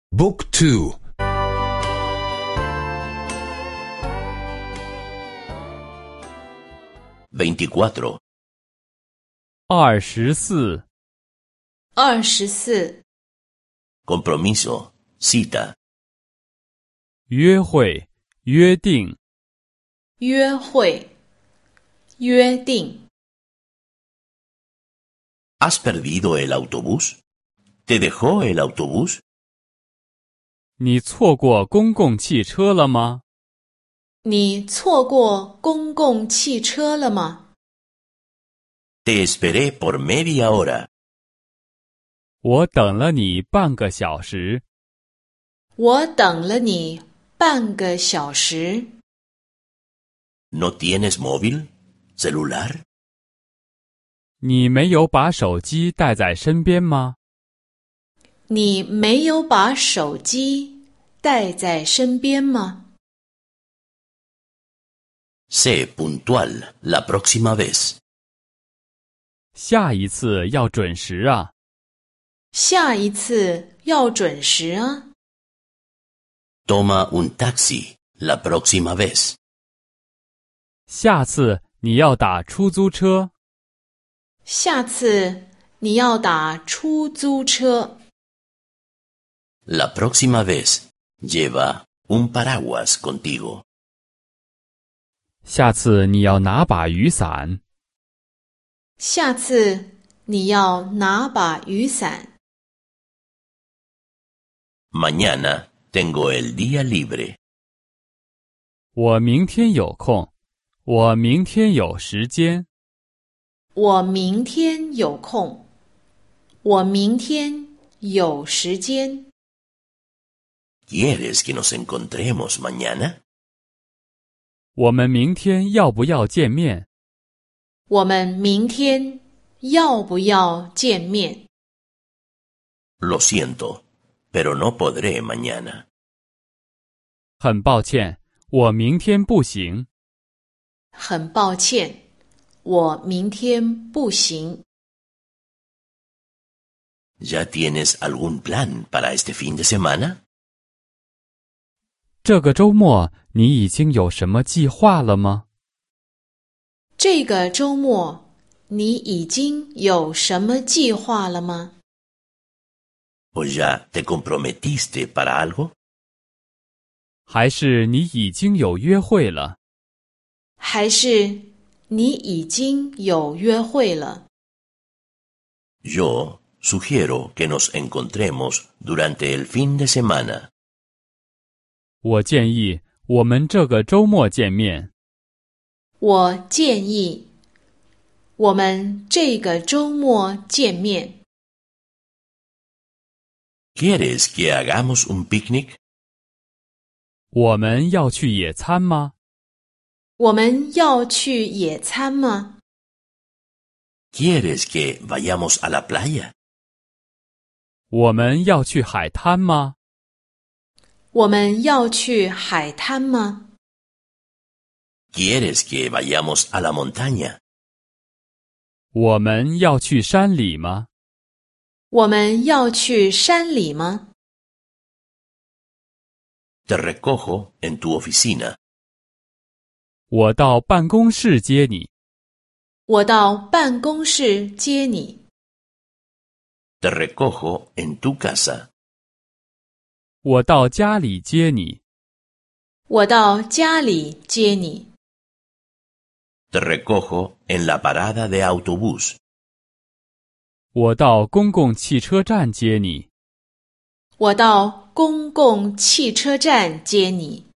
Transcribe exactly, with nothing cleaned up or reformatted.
Book two. 24. 二十四， 二十四， Compromiso. Cita. 约会，约定， 约会，约定。 ¿Has perdido el autobús? ¿Te dejó el autobús? 你错过公共汽车了吗？ 你错过公共汽车了吗？ Te esperé por media hora. 我等了你半个小时。 我等了你半个小时。 ¿No tienes móvil? ¿Celular? 你没有把手机带在身边吗？ 你没有把手机带在身边吗？ Sé puntual la próxima vez. 下一次要准时啊！ 下一次要准时啊！ Toma un taxi la próxima vez. 下次你要打出租车。 下次你要打出租车。 La próxima vez lleva un paraguas contigo. 下次你要拿把雨伞。 下次你要拿把雨伞。 Mañana tengo el día libre. 我明天有空，我明天有时间。 我明天有空，我明天有时间。 ¿Quieres que nos encontremos mañana? 我们明天要不要见面？ 我们明天要不要见面？ Lo siento, pero no podré mañana. 很抱歉，我明天不行。 很抱歉，我明天不行。 ¿Ya tienes algún plan para este fin de semana? 这个周末你已经有什么计划了吗？ 这个周末你已经有什么计划了吗？ ¿O ya te comprometiste para algo? 还是你已经有约会了？ 还是你已经有约会了？ Yo sugiero que nos encontremos durante el fin de semana. 我建议我们这个周末见面。 我建议我们这个周末见面。 ¿Quieres que hagamos un picnic? 我们要去野餐吗？ 我们要去野餐吗？ ¿Quieres que vayamos a la playa? 我们要去海滩吗？ 我们要去海滩吗？ ¿Quieres que vayamos a la montaña? 我们要去山里吗？ 我们要去山里吗？ Te recojo en tu oficina. 我到办公室接你。 我到办公室接你。 Te recojo en tu casa. 我到家里接你。 我到家里接你。 Te recojo en la parada de autobús. 我到公共汽车站接你。 我到公共汽车站接你。